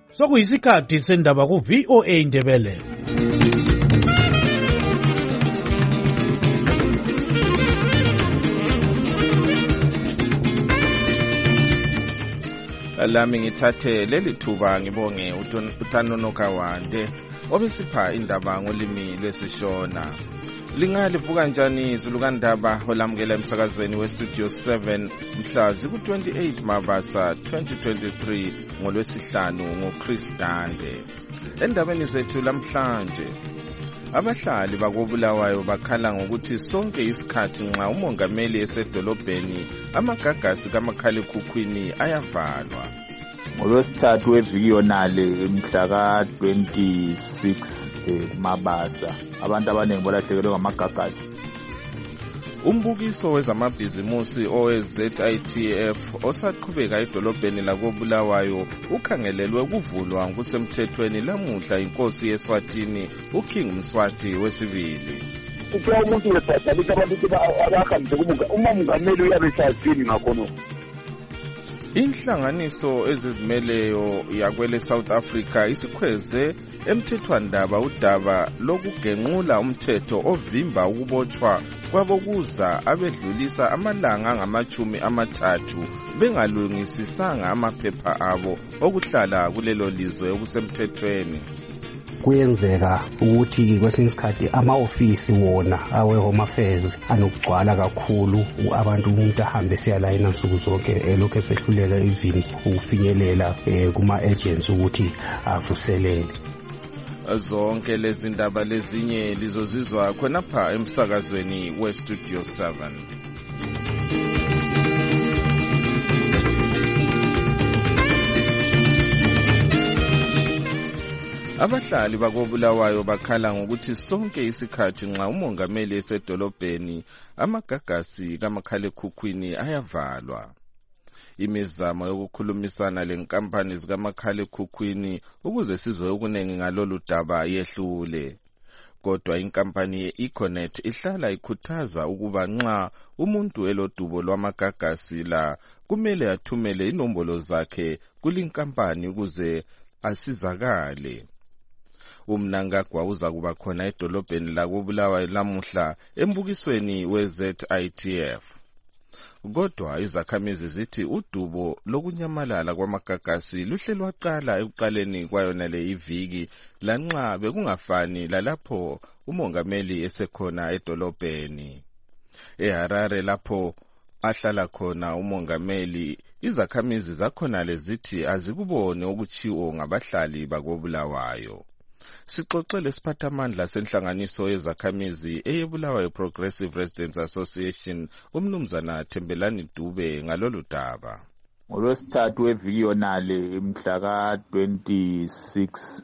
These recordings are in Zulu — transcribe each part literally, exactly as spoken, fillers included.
Sokuyisikhathi sendaba ku V O A Indebele. Lami ngithathe leli thuba ngibonge uTanono Kawande obesipha indaba ngolimi lwesishona. Lingalivuka njani izulu kandaba olamukela emsakazweni we Studio seven mhla ziku twenty-eight Mabasa twenty twenty-three ngolwesihlanu ngoChris Dande. Endabeni zethu lamhlanje abahlali bakobulawayo bakhala ngokuthi sonke isikhathi nxa umongameli esedolobheni amagagasi kamakhalekhukhwini ayavalwa. Ngolwesithathu weviki yonale mhla ka twenty-six Mabasa abantu abaningi balahlekelwe ngamagagasi. Umbukiso wezamabhizimusi owe-Z I T F osaqhubeka edolobheni lakobulawayo ukhangelelwe ukuvulwa ngokusemthethweni lamuhla inkosi yeSwatini uKing Mswati wesibili. Kuba umuntu wesathalisa abantu abahambise umongameli uyabe esazini ngakhono. Inhlanganiso ezizimeleyo yakwele South Africa isikhweze emthethwandaba udaba lokugenqula umthetho ovimba ukubotshwa kwabokuza abedlulisa amalanga ngamachumi amathathu bengalungisisanga amaphepha abo okuhlala kulelo lizwe okusemthethweni. Kuyenzeka ukuthi kwesinye isikhathi ama-ofisi wona awe-Home Affairs anokugcwala kakhulu abantu umuntu ahambe siyalayina nsuku zonke elokhu esehluleka even ukufinyelela kuma-agents ukuthi avuselele. Zonke lezi ndaba lezinye lizozizwa khonapha emsakazweni we-Studio seven. Abahlali bakobulawayo bakhala ngokuthi sonke isikhathi nxa umongameli esedolobheni amagagasi kamakhalekhukhwini ayavalwa. Imizamo yokukhulumisana lenkampani zikamakhalekhukhwini ukuze sizwe okunengi ngalolu daba yehlule. Kodwa inkampani ye-Econet ihlala ikhuthaza ukuba nxa umuntu elodubo lwamagagasi la kumele athumele inombolo zakhe kulinkampani ukuze asizakale. Umnangagwa uza kuba khona edolobheni lakobulawayo lamuhla embukisweni we-Z I T F. Kodwa izakhamizi zithi udubo lokunyamalala kwamagagasi luhle lwaqala ekuqaleni kwayona le iviki lanxa bekungafani lalapho umongameli esekhona edolobheni. EHarare lapho ahlala khona umongameli izakhamizi zakhona lezithi azikubone okuchiwo ngabahlali bakobulawayo. Sixoxele siphathamandla senhlanganiso yezakhamizi eyebulawayo Progressive Residents Association umnumzana Thembelani Dube ngalolu daba. Ngolwesithathu weviki yonale mhla ka twenty-six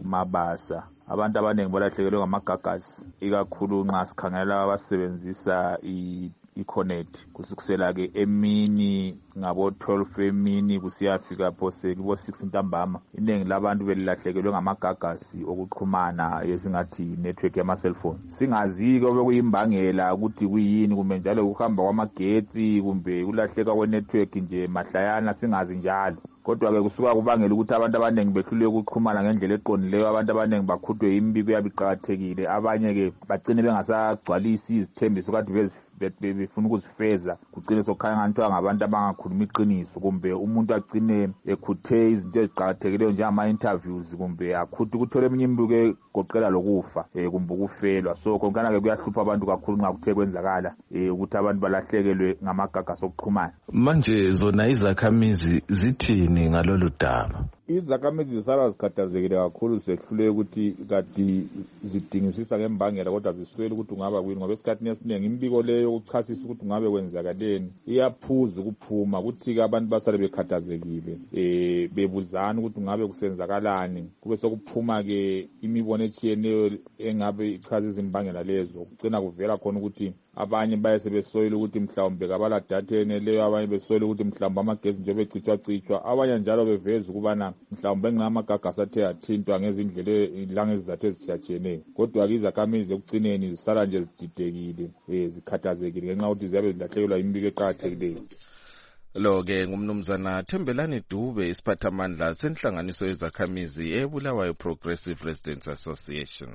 Mabasa abantu abaningi balahlekelwe ngamagagasi ikakhulu nxa sikhangela abasebenzisa i Econet kusukisela ke emini ngabo twelve emini kusiyafika phose kubo six ntambama iningi labantu belahlekelwe ngamagagasi okuxhumana yesingathi network yama cellphone. Singazike obekuyimbangela ukuthi kuyini kumbe njalo ukuhamba kwamagetsi kumbe kulahleka kwe network nje mahlayana singazi njalo. Kodwa ke kusuka kubangela ukuthi abantu abaningi behlulwe ukuxhumana ngendlela eqonileyo, abantu abaningi bakhudwe imbiko yabiqhakathekile, abanye ke bagcine bengasagcwalisi izithembiso kade befuna ukuzifeza, kugcine sokhanya ngantwa ngabantu abangakhuluma iqiniso kumbe umuntu agcine ekhuthe izinto eziqhakathekileyo njengama interviews kumbe akhuthe ukuthola eminye imbiko egoqela lokufa kumbe ukufelwa. So konkana ke kuyahlupha abantu kakhulu nxa kuthe kwenzakala ukuthi abantu balahlekelwe ngamagagasi okuxhumana. Manje zona izakhamizi zithini ngalolu daba? Izakhamizi zisala zikhathazekile kakhulu sehlule ukuthi kati zidingisisa ngembangela kodwa ziswele ukuthi ungaba kuyini ngoba esikhathini esiningi imbiko leyo ukuchasisa ukuthi ungabe kwenzakaleni iyaphuza ukuphuma ukuthi abantu basale bekhathazekile eh bebuzana ukuthi ungabe kusenzakalani kube sokuphuma ke imibono etshiyeneyo engabe ichaza izimbangela lezo kugcina kuvela khona ukuthi abanye bayese besoyile ukuthi mhlawumbe kabala data eneleyo, abanye besoyile ukuthi mhlawumbe amagesi nje becithwa cithwa, abanye njalo beveza ukubana mhlawumbe ngamagagasi athe athintwa ngezindlela langezizathu ezitshiyatshiyeneyo. Kodwa ke izakhamizi ekugcineni zisala nje zididekile eh zikhathazekile ngenxa ukuthi ziyabe zilahlekelwa imbiko eqhakathekileyo. Lo ke ngumnumzana Thembelani Dube isiphathamandla senhlanganiso yezakhamizi eBulawayo Progressive Residents Association.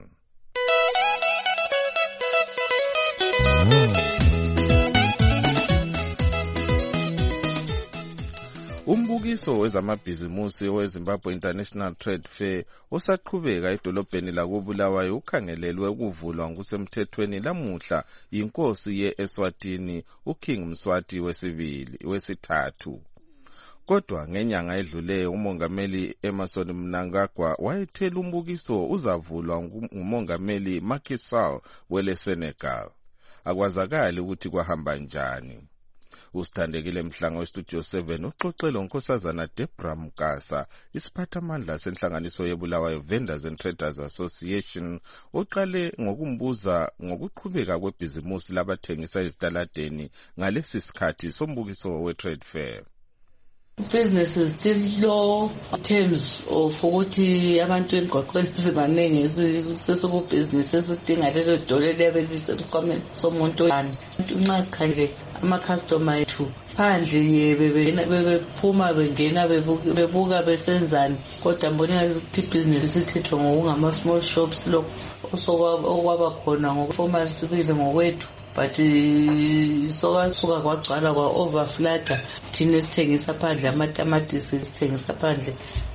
Umbukiso wezamabhizimusi weZimbabwe International Trade Fair osaqhubeka edolobheni lakoBulawayo ukhangelelwe ukuvulwa ngokusemthethweni lamuhla yinkosi ye-Eswatini uKing Mswati wesibili wesithathu. Kodwa ngenyanga edlule umongameli Emmerson Mnangagwa wayethela umbukiso uzavulwa ngumongameli Macky Sall wele Senegal. Akwazakali ukuthi kwahamba njani. Usithandekile Mhlanga weStudio seven uxoxela unkosazana Debra Mkasa isiphathamandla senhlanganiso yeBulawayo Vendors and Traders Association oqale ngokumbuza ngokuqhubeka kwebhizimusi labathengisa ezitaladeni ngalesi sikhathi sombukiso we-trade fair. Business is still low in terms of ukuthi abantu emgwaqweni sibanenge sesiku business esidinga lelo dole lebelise esikhwameni somuntu oyani nxa sikhangele ama customer ethu phandle yebe bephuma bengena bebuka besenzani kodwa mbona ukuthi business sithethwa ngokungama small shops lo osokwaba khona ngokuformal sibile ngokwethu. But soka soka kwagcwala kwa overflutter thina sithengisa phandle amatamatisi sithengisa phandle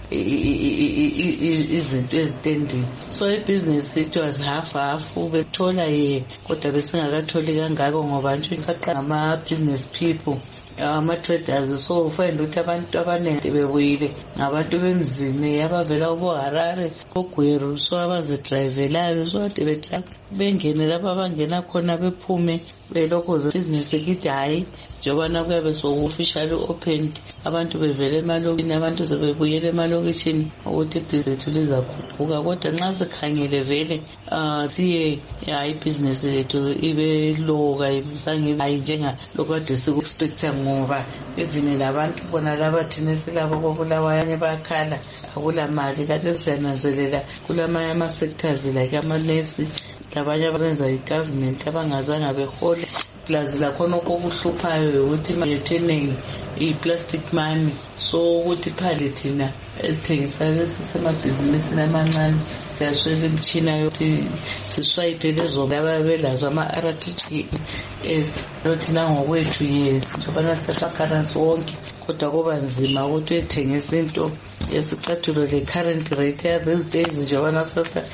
izinto ezitendini. So ibusiness it was half half ubethola ye kodwa besingakatholi kangako ngoba nje saqala ama business people ama traders so find ukuthi abantu abanende bebuyile ngabantu bemzini abavela ubo Harare koGweru so abaze drivelayo so bethatha bengene lapha abangena khona bephume belokho business ekithi hayi njoba nakuyabe so officially opened abantu bevele emalokini abantu sebebuyele emalokishini ukuthi business lizakhuphuka kodwa nxa sikhangele vele ah siye hayi business yethu ibe low kayisange hayi njenga lokade siku expecta ngoba even labantu bona laba thina silabo koBulawayo abanye bayakhala akula mali kade siyananzelela kulamanye ama sectors like ama nurse labanye abenza igovernment abangazange behole plus lakhona okuhluphayo ukuthi mayethenenge i-plastic money so ukuthi phale thina esithengisa lesemabhizinisini amancane siyashwela imtshina yokuthi siswipe lezo ababelazo ama-R T G S thina ngokwethu yes njobana sithatha currency wonke kodwa kuba nzima ukuthi uyethengisa into yesicathulo le-current rate ya these days njobana kusasa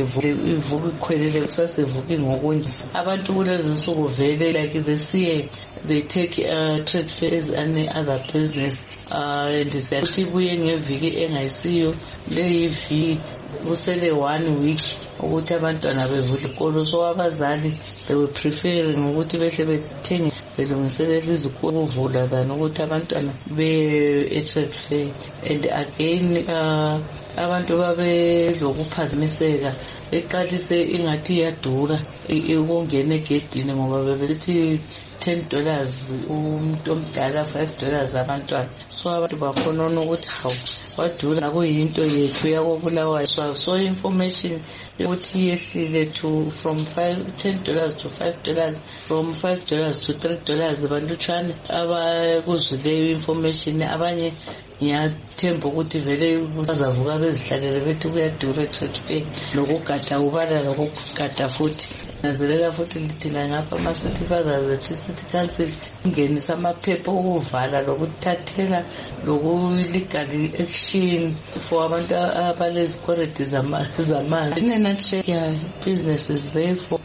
ivuka ikhwelele kusasa ivuka ngokunje abantu kulezi nsuku vele like they see they take uh, trade fairs and other business uh, and siyakuthi ibuye ngeviki engayisiyo leyiviki kusele one week ukuthi abantwana bevule ikolo so abazali they were preferring ukuthi behle bethenge belungiselela izikolo ukuvula than ukuthi abantwana be-trade fair. And again uh, abantu babe lokuphazimiseka eqalise ingathi iyadura ukungena egedini ngoba bebesithi ten dollars umuntu omdala five dollars abantwana so abantu bakhona ukuthi hawu wadura nakuyinto yethu yakoBulawayo so, so information ukuthi yehlile to from five ten dollars to five dollars from five dollars to three dollars balutshwane abakuzwileyo information abanye ngiyathemba ukuthi vele bazavuka bezihlalele bethi kuyadura trade fair lokugada ubala lokugada futhi nazelela futhi lithina ngapha ama-city fathers ethu city council ingenisa amaphepha okuvala lokuthathela loku-legal action for abantu abalezikwaredi zamanzi. In a nutshell, yeah, business is there for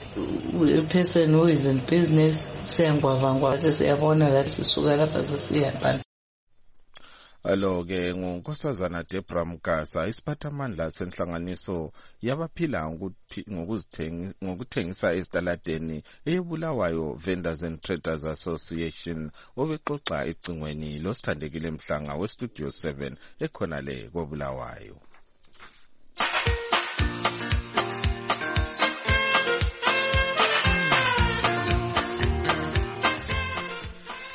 a person who is in business. Siyangwavangwa siyabona la sisuka lapha sesiyapana. Alo ke ngunkosazana Debra Mkasa isiphathamandla senhlanganiso yabaphila ngokuthengisa ezitaladeni eBulawayo Vendors and Traders Association obexoxa ecingweni losithandekile Mhlanga weStudio seven ekhona le koBulawayo.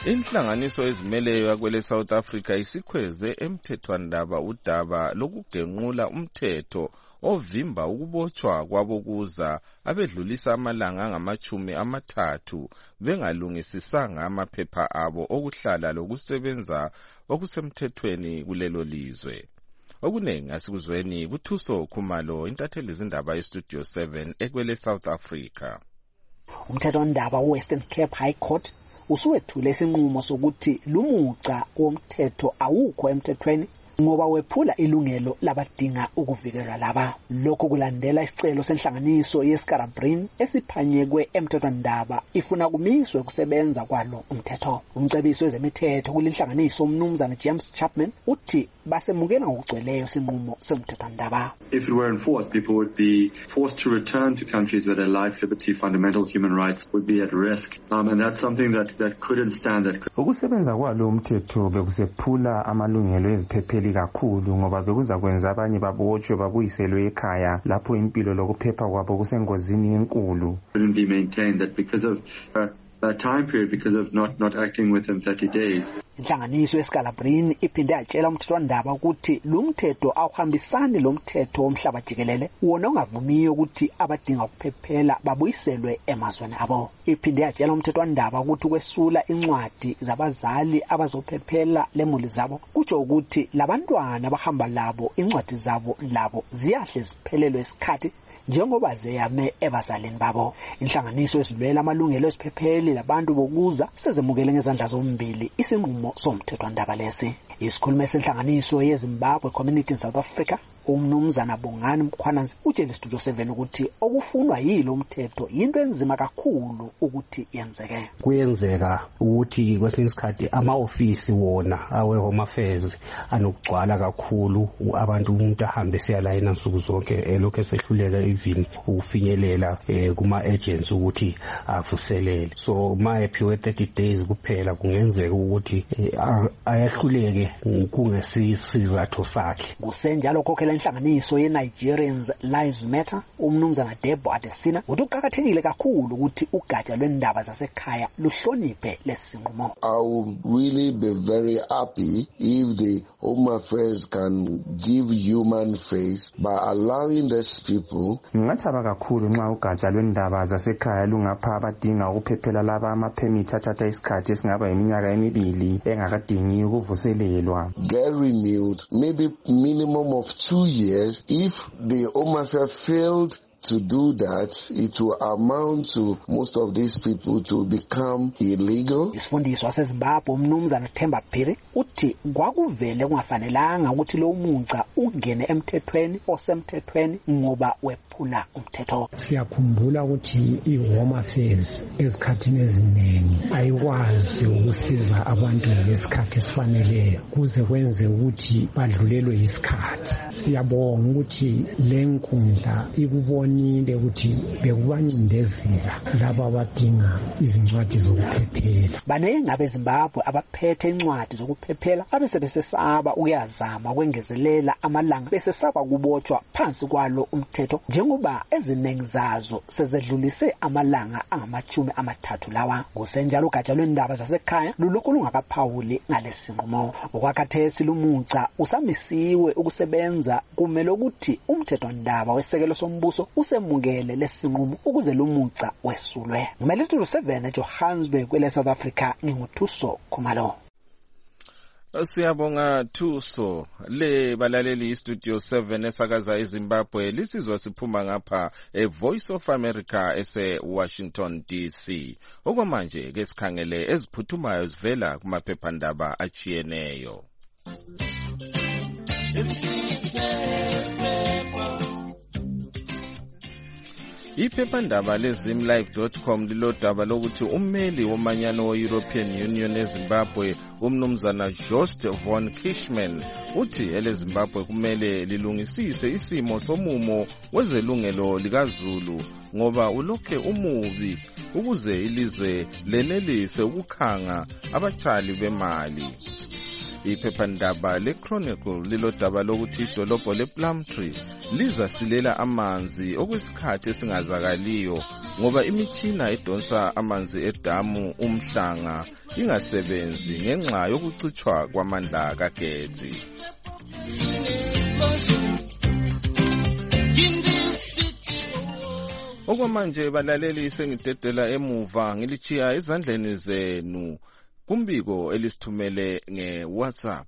Inhlanganiso ezimeleyo yakwele South Africa isikhweze emthethwandaba udaba lokugenqula umthetho ovimba ukubotshwa kwabokuza abedlulisa amalanga angamachumi amathathu bengalungisisanga amaphepha abo okuhlala lokusebenza okusemthethweni kulelo lizwe. Okuningi asikuzweni kuThuso Khumalo, intatheli izindaba yeStudio seven ekwele South Africa. Umthethwandaba weWestern Cape High Court usuwethule isinqumo sokuthi lumuca womthetho awukho emthethweni ngoba wephula ilungelo labadinga ukuvikelwa laba. Lokho kulandela isicelo senhlanganiso yeScarabrine esiphanyekwe emthethwandaba ifuna kumiswe ukusebenza kwalo umthetho. Umcebisi wezemithetho kulinhlanganiso umnumzana James Chapman uthi basemukela ngokugcweleyo isinqumo semthethwandaba. If it were enforced, people would be forced to return to countries where their life, liberty, fundamental human rights would be at risk. Um, and that's something that, that couldn't stand. That ukusebenza kwalo umthetho bekusephula amalungelo eziphepheli kakhulu ngoba bekuza kwenza abanye babotshwe babuyiselwe ekhaya lapho impilo lokuphepha kwabo kusengozini enkulu. Couldn't be maintained that because of uh, that time period, because of not, not acting within thirty days. Inhlanganiso yeScarabrine iphinde yatshela umthethwandaba ukuthi lo mthetho awuhambisani lo mthetho womhlaba jikelele wona ongavumiyo ukuthi abadinga ukuphephela babuyiselwe emazweni abo. Iphinde yatshela umthethwandaba ukuthi kwesula incwadi zabazali abazophephela lemuli zabo kutsho ukuthi labantwana abahamba labo incwadi zabo labo ziyahle ziphelelwe isikhathi njengoba zeyame ebazalini babo. Inhlanganiso ezilwela amalungelo eziphepheli labantu bokuza sezemukele ngezandla zombili isinqumo somthethwandaba lesi. Isikhulumi senhlanganiso yeZimbabwe Community in South Africa umnumzana Bongani Mkhwananzi utshele Studio seven ukuthi okufunwa yilo umthetho into enzima kakhulu ukuthi yenzeke. Kuyenzeka ukuthi kwesinye isikhathi ama-ofisi wona awe Home Affairs anokugcwala kakhulu abantu umuntu ahambe siyalayina nsuku zonke elokho esehluleka even ukufinyelela kuma agents ukuthi avuselele. So mayephiwe thirty days kuphela kungenzeka ukuthi ayahluleke kungesizathu sakhe. Kusenjalo kokela inhlanganiso ye-Nigerians Lives Matter umnumzana Debo Adesina uthi kuqakathekile kakhulu ukuthi ugatsha lwendaba zasekhaya luhloniphe lesinqumo. I would really be very happy if the Home Affairs can give human face by allowing these people. Ngingathaba kakhulu nxa ugatsha lwendaba zasekhaya lungapha abadinga ukuphephela laba ama-permit athatha isikhathi esingaba iminyaka emibili engakadingi ukuvuselelwa. Get renewed, maybe minimum of two years. If the Home Affairs failed to do that, it will amount to most of these people to become illegal. Isifundiswa seZimbabwe umnumzana Themba Phiri uthi kwakuvele kungafanelanga ukuthi lo munca ungene emthethweni osemthethweni ngoba wephula umthetho. Siyakhumbula ukuthi iHome Affairs ezikhathini eziningi ayikwazi ukusiza abantu ngesikhathi esifaneleyo kuze kwenze ukuthi badlulelwe isikhathi. Siyabonga ukuthi le nkundla ikubona nile ukuthi bekubancindezela laba abadinga izincwadi zokuphephela. Banenge abeZimbabwe abaphethe incwadi zokuphephela abesebesesaba ukuyazama kwengezelela amalanga besesaba kubotshwa phansi kwalo umthetho njengoba eziningi zazo sezedlulise amalanga angamachumi amathathu lawa. Kusenjalo ugatsha lwendaba zasekhaya lulokhu lungakaphawuli ngalesinqumo. Okwakhathesi lumuca usamisiwe ukusebenza kumele ukuthi umthethwandaba wesekelo sombuso usemukele lesinqumo ukuze lumuca wesulwe. Ngumele Studio seven eJohannesburg kwele South Africa nginguthuso Khumalo. Siyabonga Thuso. Le balaleli iStudio seven esakaza eZimbabwe lisizwa siphuma ngapha eVoice of America ese Washington D C. Okwamanje ke sikhangele eziphuthumayo zivela kumaphephandaba achiyeneyo. Iphephandaba lezimlive dot com lilodaba lokuthi ummeli womanyano we-European Union eZimbabwe umnumzana Joost von Kishman uthi eleZimbabwe kumele lilungisise isimo somumo wezelungelo likaZulu ngoba ulokhe umubi ukuze ilizwe lenelise ukukhanga abatshali bemali. Iphephandaba le-Chronicle lilodaba lokuthi idolobho le-Plumtree lizasilela amanzi okwesikhathi esingazakaliyo ngoba imitshina edonsa amanzi edamu umhlanga ingasebenzi ngenxa yokucitshwa kwamandla kagesi. Okwamanje balaleli sengidedela emuva ngilichiya ezandleni zenu kumbiko elisithumele nge-WhatsApp.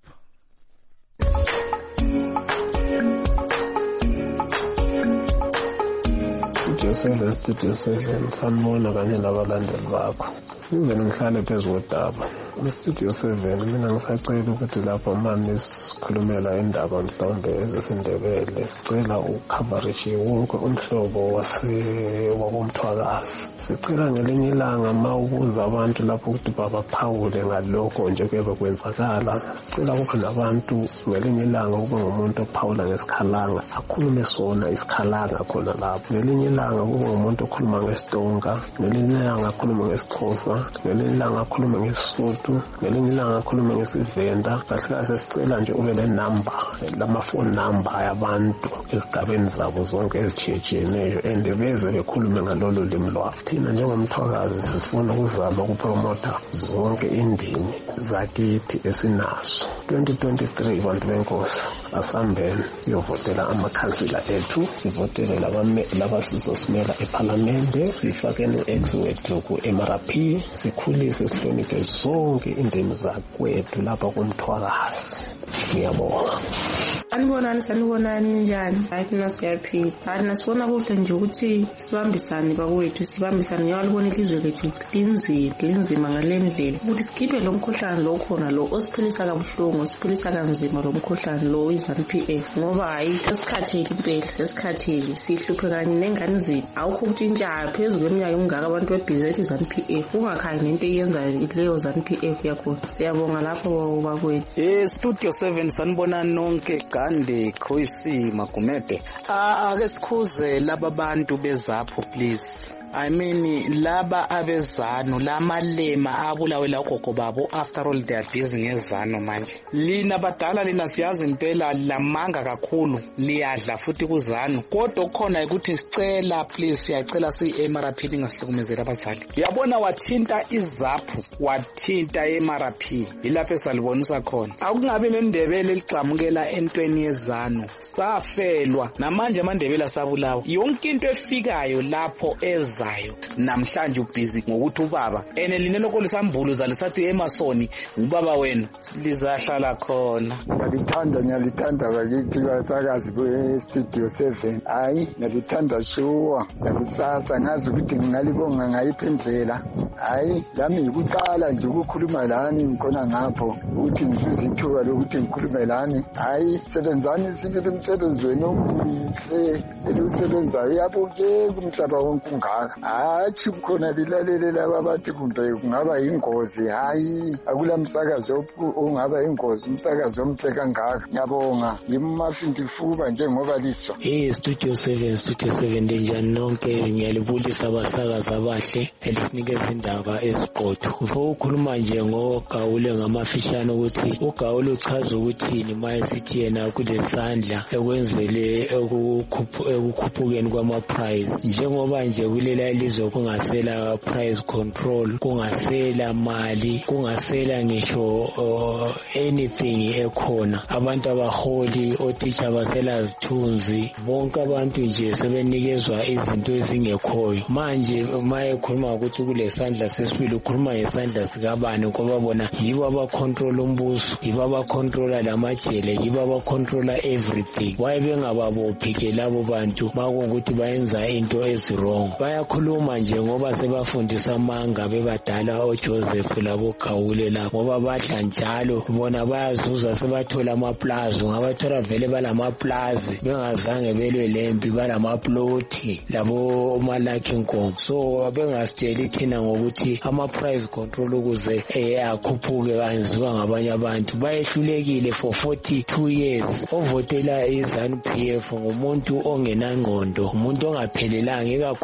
Joseph Studio seven sanibona kanye nabalandeli bakho. Ngizeni ngihlale phezu kodaba. Studio seven mina ngisacela ukuthi lapho manje sikhulumela indaba mhlawumbe ezesindebele sicela ucoverage wonke umhlobo wase wakomthwakazi. Sicela ngelinye ilanga mawubuza abantu lapho ukuthi babaphawule ngalokho nje kube kwenzakala. Sicela kube nabantu ngelinye ilanga kube ngumuntu ophawula ngesikhalanga akhulume sona isikhalanga khona lapho. Ngelinye ilanga kube ngumuntu okhuluma ngeStonga, ngelinye ilanga akhuluma ngeSixhosa, ngelinye ilanga akhuluma ngeSotho, ngelinye ilanga akhuluma ngesivenda. Kahle kahle sicela nje ube le number lamafone number yabantu esigabeni zabo zonke ezitshiyeneyo and beze bekhulume ngalolu limi lwabo. Thina njengomthwakazi sifuna ukuzama ukupromota zonke indimi zakithi esinazo. twenty twenty-three bantu benkosi asambeni siyovotela amakhansila ethu, sivotele labasizosimela ephalamende, sifakeni ex wethu ku-M R P, sikhulise sihloniphe zonke indimi zakwethu lapha kumthwakazi. Ngiyabonga. Anibonani sanibonani njani? Hayi mina siyaphila. Hayi nasibona kuhle nje ukuthi sibambisane bakwethu, sibambisane ngiyalibona ilizwe lethu linzima, linzima ngalendlela. Ukuthi sikhiphe lo mkhuhlane lo khona lo osiphilisa kabuhlungu, osiphilisa kanzima lo mkhuhlane lo i-ZANU P F. Ngoba hayi esikhatheli impela, esikhatheli sihluphe kanye nengane zethu. Awukho ukutshintsha phezulu kweminyaka emingaka abantu bebhizi i-ZANU P F. Ungakhayi nento eyenzayo leyo ZANU P F yakho. Siyabonga lapho bakwethu. Eh Studio seven sanibonani nonke Gandhi Khoisi Magumede. Ake sikhuze laba bantu bezapho please. I mean laba abezanu lamalema abulawe la gogo babo after all they are busy ngezanu manje. Lina badala lina siyazi impela lamanga kakhulu liyadla futhi kuzanu. Kodwa khona ukuthi sicela please siyacela si-M R P lingasihlukumezeli abazali. Uyabona wathinta izaphu wathinta i-M R P ilapho esalibonisa khona. Akungabe nendebele elicamukela entweni yezanu. Safelwa namanje amandebele asabulawa. Yonke into efikayo lapho eza namhlanje ubhizi ngokuthi ubaba ene line lokho lisambulo zalisathi emasoni ubaba wenu lizahlala khona. Ngiyalithanda ngiyalithanda bakithi basakazi be-Studio seven. Hayi ngiyalithanda shuwa ngakusasa ngazi ukuthi ngingalibonga ngayiphi indlela. Hayi lami yikuqala nje ukukhuluma lani ngikhona ngapho ukuthi ngisize ithuba lokuthi ngikhulume lani. Hayi sebenzani sibili umsebenzi wenu omuhle elusebenzayo yabonke kumhlaba wonke ungaka. Hathi khona lilalele laba bathi kumbe kungaba ingozi. Hayi akula msakazo ongaba ingozi, umsakazo omhle kangaka. Ngiyabonga ngimafindifuba njengoba liso. Eh Studio seven Studio seven njani nonke ngiyalibulisa abasakazi abahle elisinikeza indaba eziqotho. Ufo ukhuluma nje ngogawule ngamafishane ukuthi ugawule uchaza ukuthini maye sithi yena kulesandla ekwenzele ekukhuphukeni kwama price njengoba nje kulela ilizwe kungasela price control, kungasela mali, kungasela ngisho uh, anything ekhona. Abantu abaholi, othisha basela zithunzi, bonke abantu nje sebenikezwa izinto ezingekhoyo. Manje maye ekhuluma ukuthi kulesandla sesibili ukhuluma ngesandla sikabani ngoba bona yibo abacontrol umbuso, yibo abacontrola lamajele, yibo abacontrola everything. Why bengababophi ke labo bantu makungukuthi bayenza into ezirong? Bayakhuluma nje ngoba sebafundisa amanga bebadala oJoseph labo Gawule la ngoba badla njalo bona bayazuza sebathola amaplaza ngabathola vele balamaplaza bengazange belwe lempi balamaploti labo Malaki Nkongo. So bengasitsheli thina ngokuthi ama price control ukuze eh akhuphuke kanziwa ngabanye abantu bayehlulekile for forty-two years. Ovotela iZANU P F ngumuntu ongenangqondo, umuntu ongaphelelanga ikakhulu ngithi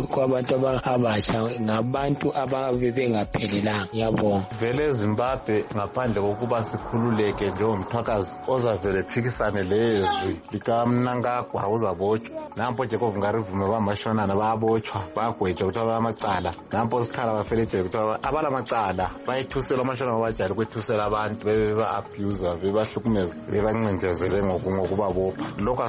kwabantu abatsha ngabantu ababe bengaphelelanga. Ngiyabonga. Vele eZimbabwe ngaphandle kokuba sikhululeke njengomthwakazi ozavele phikisane lezwi likaMnangagwa uzabotshwa. Nampo Jacob Ngarivume bamashonana bayabotshwa bagwetshwa kuthiwa bayamacala. Nampo sikhala bafelethe kuthiwa abala macala bayithusela amashonana abajali kwethusela abantu bebe ba-abuser bebahlukumeza bebancindezele ngokubabopha. Lokho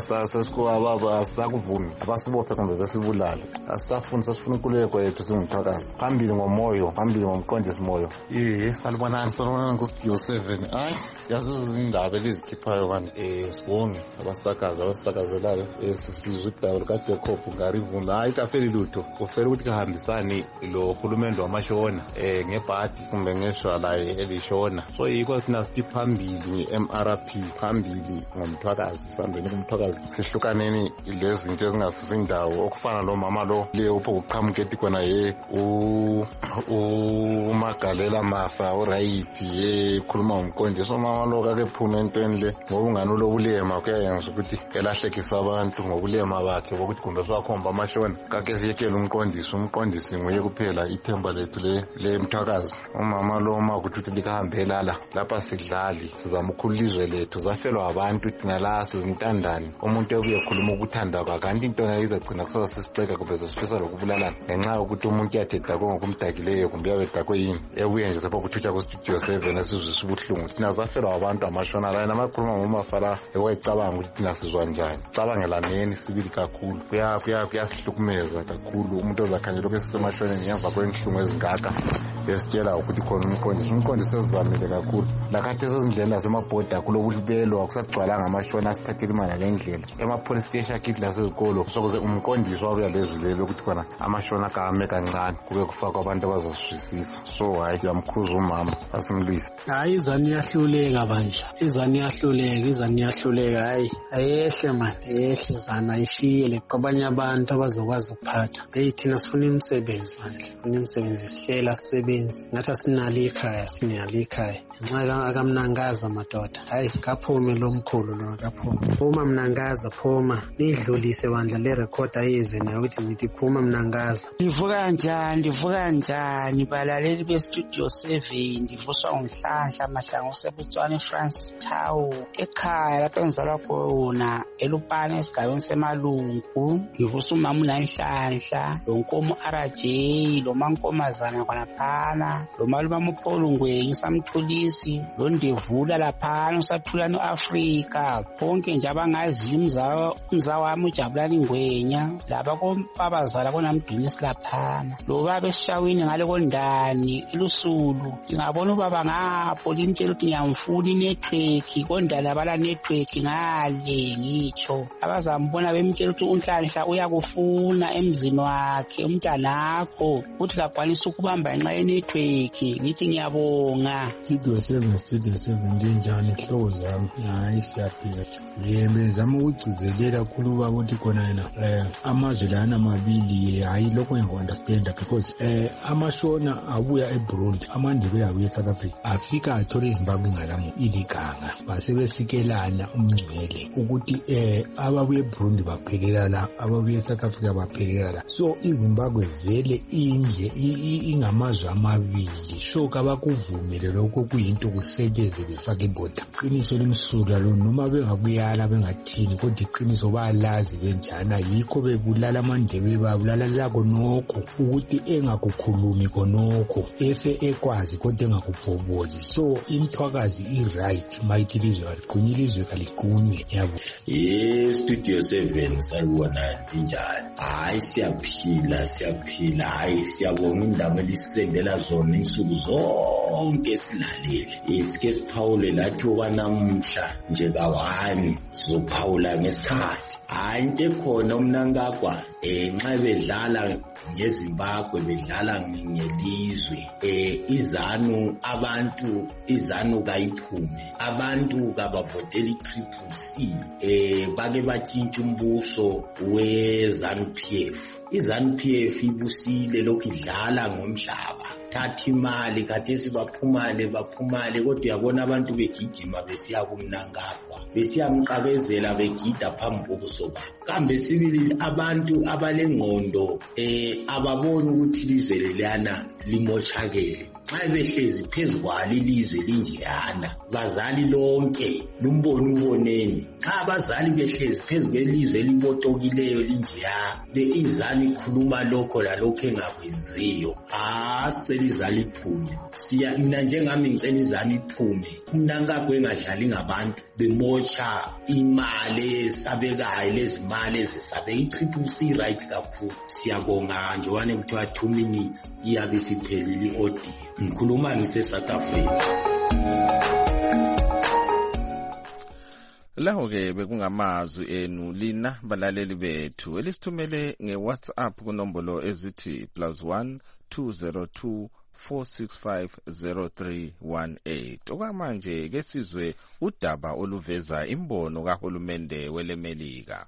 asakuvuni abasibophe kumbe besibulale. Asisafuni sasifuna inkululeko yethu singumthwakazi. Phambili ngomoyo, phambili ngomqondisi moyo. Iye salibonani salibonani nguStudio seven. Hayi siyazi izindaba elizikhiphayo kanti eh sibonge abasakazi abasakazelayo esisizwe idaba likaJacob Ngarivume. Hayi kafeli lutho kufela ukuthi kahambisani lo hulumende wamashona eh ngebhadi kumbe ngeshwala elishona. So yiko sina sithi phambili nge-M R P phambili ngomthwakazi sambeni kumthwakazi sihlukaneni lezi zinto ezingasusa indawo okufana lo mama lo le upho kuqhamuketi kona ye u umagalela mafa uright ye khuluma ngomqondo. So mama lo kake phuma entweni le ngoba ungani lobulema kuyayenza ukuthi elahlekisa abantu ngobulema bakhe ukuthi kumbe swakhomba amashona kake siyekela umqondisi umqondisi nguye kuphela ithemba lethu le le mthwakazi. Umama lo uma ukuthi likahambela la lapha sidlali sizama ukukhulizwe lethu zafelwa abantu thina la sizintandani umuntu obuye khuluma ukuthanda kwa kanti into nayo izagcina kusasa sisiceka kumbe sisifisa lokubulalana ngenxa yokuthi umuntu yathetha ngokumdakileyo kumbe yabedakwe yini ebuye nje sepha kuthutsha kuStudio seven esizwe ubuhlungu thina zafelwa abantu amashona la namakhuluma ngomafala ekwayicabanga ukuthi thina sizwa njani cabangelaneni sibili kakhulu kuya kuya kuyasihlukumeza kakhulu umuntu ozakhanyela lokho esisemashoneni ngemva kwenhlungu ezingaka besitshela ukuthi khona umqondisi umqondisi esizamile kakhulu lakathi sezindlela nasemabhoda kulobulibelo akusagcwalanga amashona asithathela imali ngendlela ema-police station akithi lasezikolo sokuze umqondisi wabuya lezilelo ukuthi khona amashona kame kancane kube kufakwa abantu abazasizwisisa. So hayi siyamkhuza umama asimlwisi. Hayi izani iyahluleka bandla izani iyahluleka izani iyahluleka hayi ayehle mani ehle izani ayishiyele kwabanye abantu abazokwazi ukuphatha. Hey thina sifuna imisebenzi bandla sifuna imisebenzi sihlela sisebenzi ngathi asinalo ikhaya sinalo ikhaya ngenxa akamnangaza madoda hayi kaphume lo mkhulu lo kaphume phuma Mnangaza phuma nidlulise bandla le record ayizwe nayo ukuthi ngithi phuma Mnangaza. Ndivuka kanjani ndivuka kanjani balaleli beStudio seven ndivuswa uNhlanhla Mahlangu Sebutswana eFrancis Town ekhaya lapho engizalwa khona eLupane esigabeni semalungu. Ngivusa umama uNhlanhla lo nkomo R J lo mankomazana khanaphana lo malume uPaul Ngweni samthulisi lo Ndevula laphana usathulani uAfrika bonke nje abangaziyo umzawa umzawa wami uJabulani Ngwenya laba kompabazala konamdunisi laphana lo baba esishawini ngale kondani elusulu ngabona ubaba ngapho limtshela ukuthi ngiyamfuna inetwork kondala bala network ngale ngitsho abazambona bemtshela ukuthi uNhlanhla uyakufuna emzini wakhe umntanakho uthi kakwanisa ukubamba ngenxa yenetwork ngithi ngiyabonga. Studio seven Studio seven njani inhloko zami hayi siyaphila yembe zama ukugcizelela khulu baba ukuthi khona yena eh amazwe lana amabili hayi lokho ngiyaunderstand because eh amashona abuya eBurundi amandebele abuya eSouth Africa afika athola iZimbabwe ngalamo iliganga base besikelana umngcwele ukuthi eh ababuye eBurundi baphelela la ababuye eSouth Africa baphelela la. So iZimbabwe vele indle ingamazwe amabili shoka bakuvumile lokho kuyinto kusebeze befaka iboda qiniso limsula lo noma bengakuyala bengathini kodwa iqiniso balazi benjana yikho bebulala amandebele babulala la konoko ukuthi engakukhulumi konoko efe ekwazi kodwa engakubhobozi. So imthwakazi i-right mayithi lizwe kaliqunye ilizwe kaliqunye yabo. Yes Studio seven salibona njani hayi siyaphila siyaphila hayi siyabonga indaba elisendela zona insuku zonke silalele isike siphawule lathi okwanamuhla nje kawani sizophawula ngesikhathi hayi into ekhona uMnangagwa enxa bedlala ngeZimbabwe bedlala ngelizwe eh izanu abantu izanu kayiphume abantu kabavotela itriple C eh bake batshintsha umbuso weZanu P F. iZanu P F ibusile lokhu idlala ngomhlaba bathatha imali khathesi baphumale baphumale kodwa uyabona abantu begijima besiya kumnankagwa besiyamqabezela begida phambi kobuso babo. Kambe sibili abantu abalengqondo eh ababona ukuthi ilizwe leliyana limoshakele. Xa behlezi phezu kwalo ilizwe linjeyana bazali lonke lumbono uboneni. Xa abazali behlezi phezu kwelizwe elibotokileyo linjeya beizali ikhuluma lokho lalokho engakwenziyo, ah sicela izali iphume. Siya mina njengami ngicela izali iphume. Umnankagwe engadlali ngabantu bemocha imali esabekayo lezimali ezisabe i-triple C right kakhulu. Siyabonga nje wane kuthiwa two minutes iyabe siphelile i-audio. Ngikhuluma ngise South Africa. Laho ke bekungamazwi enu lina balaleli bethu elisithumele ngeWhatsApp kunombolo ezithi plus one two zero two four six five zero three one eight. Okwamanje ke sizwe udaba oluveza imbono kahulumende welemelika.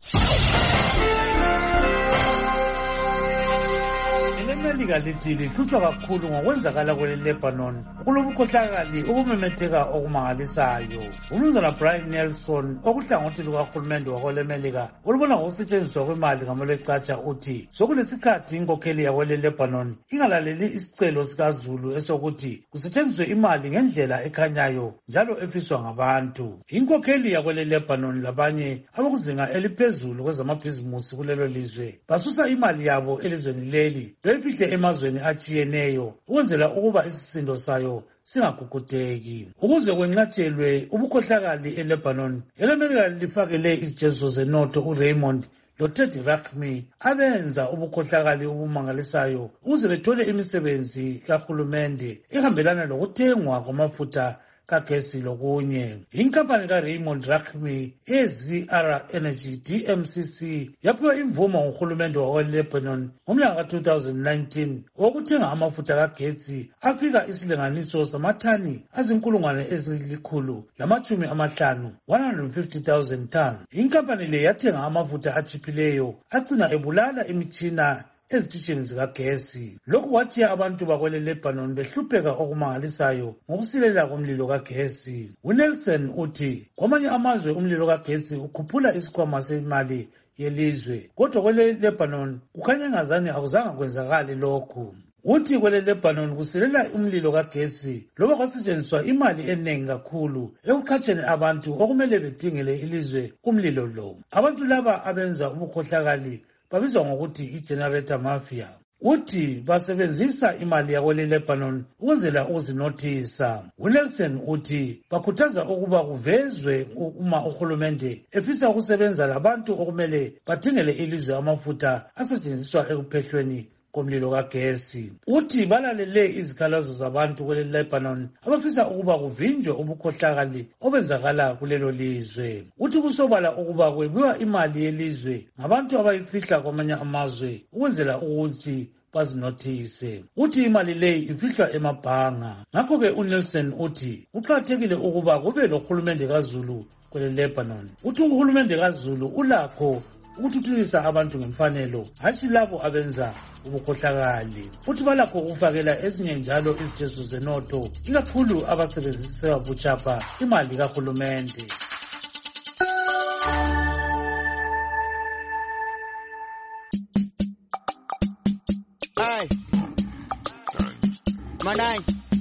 Imelika lithi lihlutshwa kakhulu ngokwenzakala kwele Lebanon kulobukhohlakali obumemetheka okumangalisayo. Umnumzana Brian Nelson okuhlangothi lukahulumende wakwelemelika olubona ngokusetshenziswa kwemali ngamolecatsha uthi sokulesikhathi inkokheli yakwele Lebanon ingalaleli isicelo sikaZulu esokuthi kusetshenziswe imali ngendlela ekhanyayo njalo efiswa ngabantu. Inkokheli yakwele Lebanon labanye abakuzinga eliphezulu kwezamabhizimusi kulelo lizwe basusa imali yabo elizweni leli befihle emazweni atshiyeneyo ukwenzela ukuba isisindo sayo singagugudeki. Ukuze kwenqatshelwe ubukhohlakali eLebanon, elemelika lifakele izijeziso zenotho uRaymond loTeddy Rakhmi abenza ubukhohlakali obumangalisayo ukuze bethole imisebenzi kahulumende ehambelana lokuthengwa kwamafutha kagesi lokunye. Inkampani kaRaymond Rakhmi e-Z R Energy D M C C yaphiwa imvumo nguhulumende wakwelebanon ngomnyaka ka two thousand nineteen wokuthenga amafutha kagesi afika isilinganiso samathani azinkulungwane ezilikhulu lamatshumi amahlanu one hundred fifty thousand tons. Inkampani le yathenga amafutha achiphileyo agcina ebulala imitshina ezitishini zikagesi. Lokhu kwathiya abantu bakwele Lebanon behlupheka okumangalisayo ngokusilela komlilo kagesi. uNelson uthi kwamanye amazwe umlilo kagesi ukhuphula isikhwama semali yelizwe, kodwa kwele Lebanon kukhanya ngazani akuzanga kwenzakali lokhu. Uthi kwele Lebanon kusilela umlilo kagesi loba kwasetshenziswa imali eningi kakhulu ekuqhatsheni abantu okumele bedingele ilizwe umlilo lo. Abantu laba abenza ubukhohlakali babizwa ngokuthi i-generator mafia. Uthi basebenzisa imali yakwele Lebanon ukwenzela ukuzinothisa. uNelson uthi bakhuthaza ukuba kuvezwe uma uhulumende efisa ukusebenza labantu okumele badingele ilizwe amafutha asetshenziswa ekuphehlweni komlilo kagesi. Uthi balalele izikhalazo zabantu kwele Lebanon abafisa ukuba kuvinjwe ubukhohlakali obenzakala kulelo lizwe. Uthi kusobala ukuba kwebiwa imali yelizwe ngabantu abayifihla kwamanye amazwe ukwenzela ukuthi bazinothise. Uthi imali leyi ifihlwa emabhanga. Ngakho ke uNelson uthi kuqakathekile ukuba kube lohulumende kaZulu kwele Lebanon. Uthi uhulumende kaZulu ulakho ukuthuthukisa abantu ngemfanelo, hatshi labo abenza ubukhohlakali. Futhi balakho ukufakela ezinye njalo izijeziso zenotho, ikakhulu abasebenzisa buchapha imali kahulumende. Hey, Manai,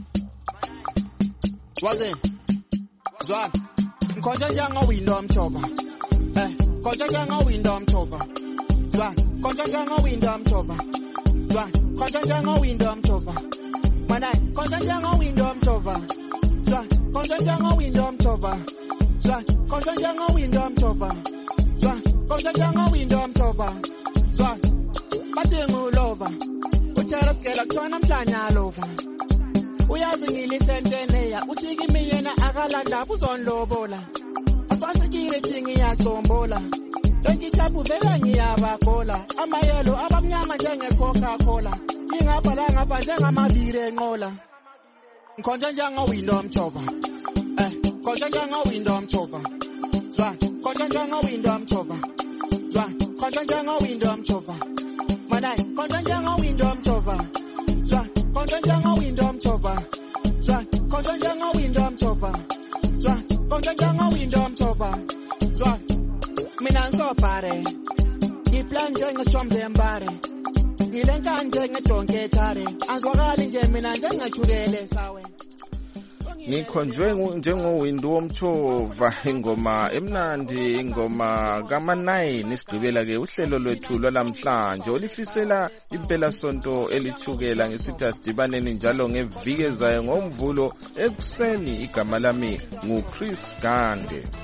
waze, zwa, mkhonja njanga window mchoba. Eh, konja njanga window mchoba. Zwa, konja njanga window mchoba. Zwa, konja njanga window mchoba. Manai, konja njanga window mchoba. Zwa, konja njanga window mchoba. Zwa, konja njanga window mchoba. Zwa, konja njanga window mchoba. Zwa, batingu lova. Uchara skela kutwana mhlanya lova. Uyazi ngilisentene ya utiki miyena akalanda uzonlobola. Afasikile tingi yacombola. Enkichapu vela ngiyabakola. Amayelo abamnyama njenge Coca-Cola. Ngingabhala ngapha njengamabire enqola. Nkonja njanga window mchoba. Eh, konja njanga window mchoba. Zwa, konja njanga window mchoba. Zwa, konja njanga window mchoba. Manai, konja njanga window mchoba. Zwa, konja njanga khonja njengowindo mthoba zwa khonja njengowindo mthoba zwa mina nsobhare ngiplan njengethombe embare ngilenka njengedonke thare azwakali nje mina njengachukele sawe Ngikhonjwe njengowindi womtshova ingoma emnandi ingoma kama nine isigqibela ke uhlelo lwethu lwalamhlanje olifisela impela sonto elithukela ngesithi asidibaneni njalo ngeviki ezayo ngomvulo ekuseni igama lami nguChris Gande.